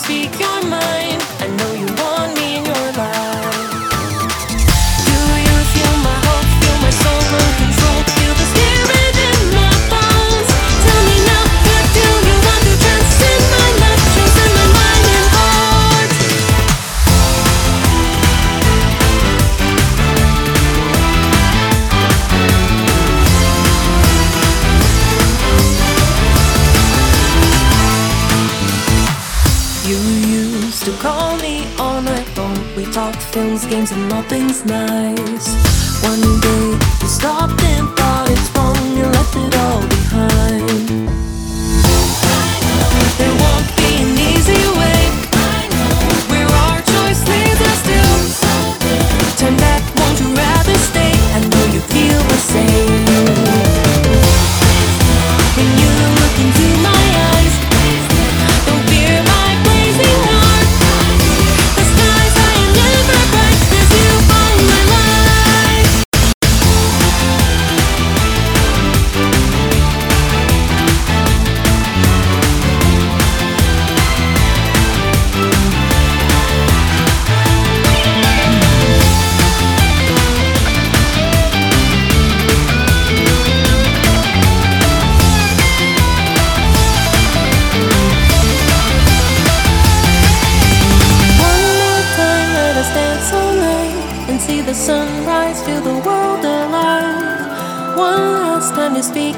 speak your mind. I know you want me in your life. Do you feel my hope, feel my soul lose control, feel the spirit in my bones? Tell me now, what do you want to transcend my life, transcend my mind and heart? You used to call me all night long. We talked films, games, and all things nice. One day you stopped and thought it's wrong. You left it all behind. There won't be an easy way. Where our choice leads us still. Turn back, won't you rather stay? I know you feel the same. When you look into my eyes, don't fear my blazing heart. The skies high and never bright, there's you all my life. One more time, let us dance all night and see the sunrise, feel the world alive. One last time to speak